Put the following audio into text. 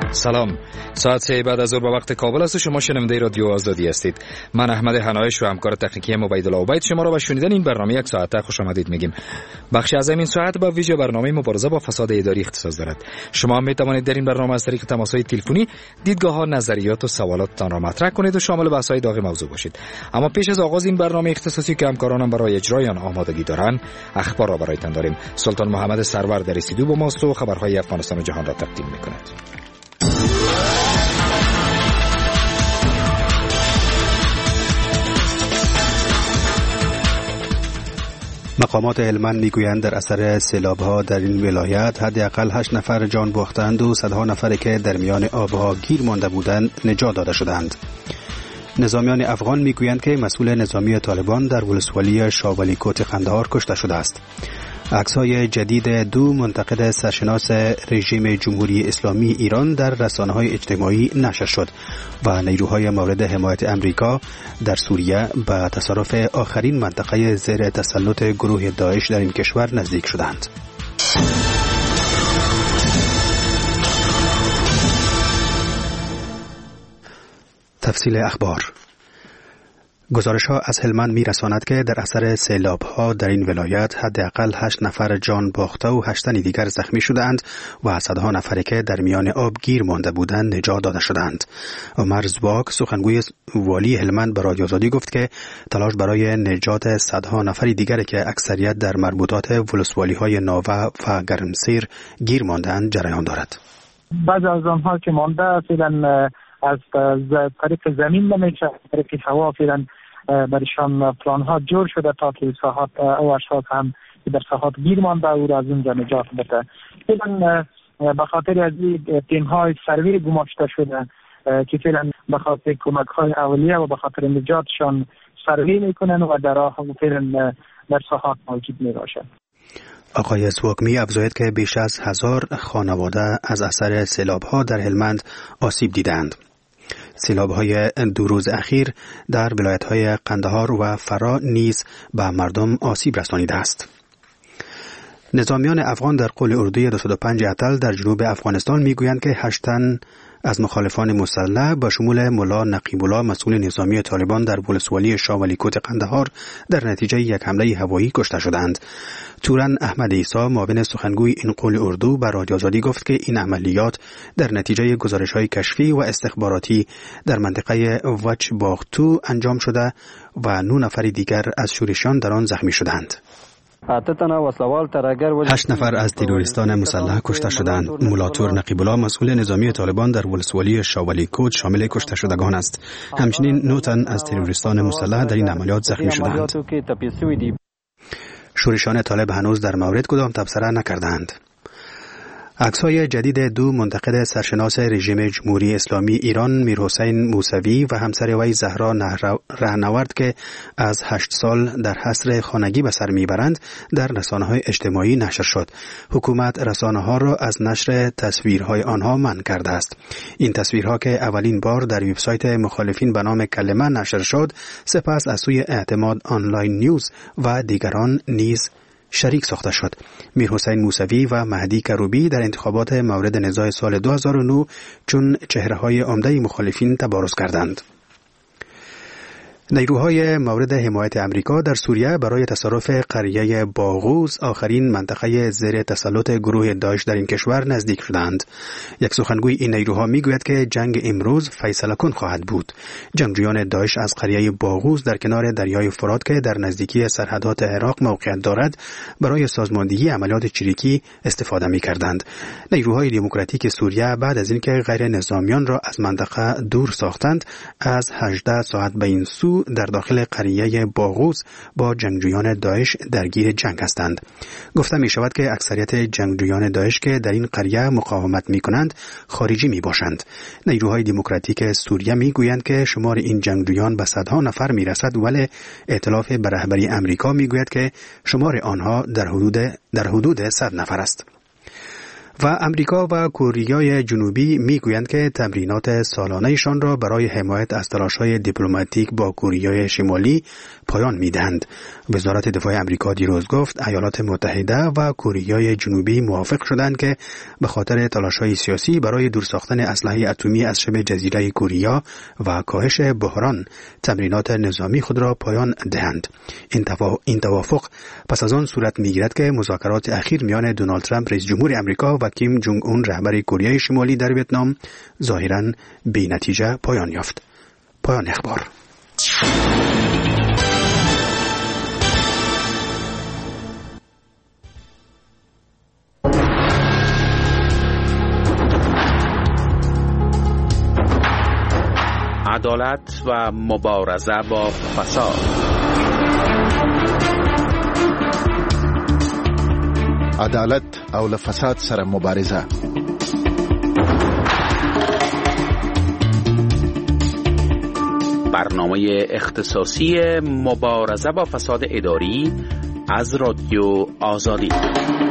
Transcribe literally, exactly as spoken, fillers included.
سلام، ساعت سه بعد از ظهر به وقت کابل است و شما شنونده رادیو آزادی هستید. من احمد حنایش و همکار تکنیکی عبیدالله عبید شما را به شنیدن این برنامه یک ساعته خوش آمدید میگیم. بخشی از این ساعت با ویژه برنامه مبارزه با فساد اداری اختصاص دارد. شما هم میتوانید در این برنامه از طریق تماس‌های تلفنی دیدگاه‌ها، نظریات و سوالاتتان را مطرح کنید و شامل بحث‌های داغ موضوع باشید. اما پیش از آغاز این برنامه اختصاصی که همکارانم برای اجرای آن آمادگی دارند، اخبار را برایتان داریم. سلطان محمد سرور در استودیو با ماست و خبرهای افغانستان و جهان را تقدیم می‌کند. مقامات هلمند میگویند در اثر سیلاب‌ها در این ولایت حداقل هشت نفر جان باختند و صدها نفری که در میان آبها گیر مانده بودند نجات داده شدند. نظامیان افغان میگویند که مسئول نظامی طالبان در ولسوالی شاولی کوت قندهار کشته شده است. عکس‌های جدید دو منتقد سرشناس رژیم جمهوری اسلامی ایران در رسانه‌های اجتماعی نشر شد و نیروهای مورد حمایت امریکا در سوریه به تصرف آخرین منطقه زیر تسلط گروه داعش در این کشور نزدیک شدند. تفصیل اخبار. گزارش‌ها از هلمند می‌رساند که در اثر سیلاب‌ها در این ولایت حداقل هشت نفر جان باخته و هشت تن دیگر زخمی شدند و صدها نفری که در میان آب گیر مانده بودند نجات داده شدند. عمر زواک سخنگوی والی هلمند به رادیو آزادی گفت که تلاش برای نجات صدها نفر دیگر که اکثریت در مربوطات ولسوالی‌های ناوه و گرمسیر گیر ماندند جریان دارد. بعضی از آنها که مانده فعلا از طریق زمین نمیشه، از طریق هوا فعلا برشان پلان ها جور شده تا که ساحات او اشخاص هم در ساحات گیر مانده او را از اونجا نجات بده. فعلا به خاطر از این تیم های سروی گماشته شده که فعلا به خاطر کمک های اولیه و به خاطر نجاتشان سروی میکنن و در راه فعلا در ساحات موجود می باشد. آقای سوکمی افزاید که بیش از هزار خانواده از اثر سیلاب‌ها در هلمند آسیب دیدند. سیلاب‌های دو روز اخیر در ولایت‌های قندهار و فرا نیز به مردم آسیب رسانیده است. نظامیان افغان در قول اردوی دویست و پنج اتل در جنوب افغانستان میگویند که هشت تن از مخالفان مسلح با شمول ملا نقیب الله مسئول نظامی طالبان در ولسوالی شاولی کوت قندهار در نتیجه یک حمله هوایی کشته شدند. تورن احمد عیسی معاون سخنگوی این قول اردو بر رادیو آزادی گفت که این عملیات در نتیجه گزارش‌های کشفی و استخباراتی در منطقه وچ باختو انجام شده و نه نفر دیگر از شورشیان در آن زخمی شدند. هشت نفر از تروریستان مسلح کشته شدند. مولاتور نقیب الله مسئول نظامی طالبان در ولسوالی شاولی کوت شامل کشته شدگان است. همچنین نه تن از تروریستان مسلح در این عملیات زخمی شدند. شورشیان طالب هنوز در مورد کدام تبصره نکردند. عکس‌های جدید دو منتقد سرشناس رژیم جمهوری اسلامی ایران میرحسین موسوی و همسر وی زهرا رهنورد که از هشت سال در حصر خانگی به سر میبرند در رسانه‌های اجتماعی نشر شد. حکومت رسانه‌ها را از نشر تصویرهای آنها منع کرده است. این تصویرها که اولین بار در وبسایت مخالفین به نام کلمه نشر شد، سپس از سوی اعتماد آنلاین نیوز و دیگران نیز شریک ساخته شد. میرحسین موسوی و مهدی کروبی در انتخابات مورد نزاع سال دو هزار و نه چون چهره‌های عمده مخالفین تبارز کردند. نیروهای مورد حمایت امریکا در سوریه برای تصرف قریه باغوز آخرین منطقه زیر تسلط گروه داعش در این کشور نزدیک شدند. یک سخنگوی این نیروها میگوید که جنگ امروز فیصله کن خواهد بود. جنگجویان داعش از قریه باغوز در کنار دریای فرات که در نزدیکی سرحدات عراق موقعیت دارد برای سازماندهی عملیات چریکی استفاده می‌کردند. نیروهای دموکراتیک سوریه بعد از اینکه غیر نظامیان را از منطقه دور ساختند، از هجده ساعت به این سو در داخل قریه باغوز با جنگجویان داعش درگیر جنگ هستند. گفته می شود که اکثریت جنگجویان داعش که در این قریه مقاومت می کنند خارجی می باشند. نیروهای دموکراتیک سوریه می گویند که شمار این جنگجویان به صدها نفر می رسد، ولی ائتلاف به رهبری امریکا می گوید که شمار آنها در حدود در حدود صد نفر است. و امریکا و کره جنوبی میگویند که تمرینات سالانه‌شان را برای حمایت از تلاش‌های دیپلماتیک با کره شمالی پایان می‌دهند. وزارت دفاع امریکا دیروز گفت ایالات متحده و کره جنوبی موافق شدند که به خاطر تلاش‌های سیاسی برای دور ساختن اسلحه اتمی از شبه جزیره کره و کاهش بحران تمرینات نظامی خود را پایان دهند. این توافق پس از آن صورت می‌گیرد که مذاکرات اخیر میان دونالد ترامپ رئیس جمهور امریکا و کیم جونگ اون رهبر کره شمالی در ویتنام ظاهراً بی نتیجه پایان یافت. پایان اخبار. عدالت و مبارزه با فساد. عدالت او فساد سره مبارزه. برنامه اختصاصی مبارزه با فساد اداری از رادیو آزادی.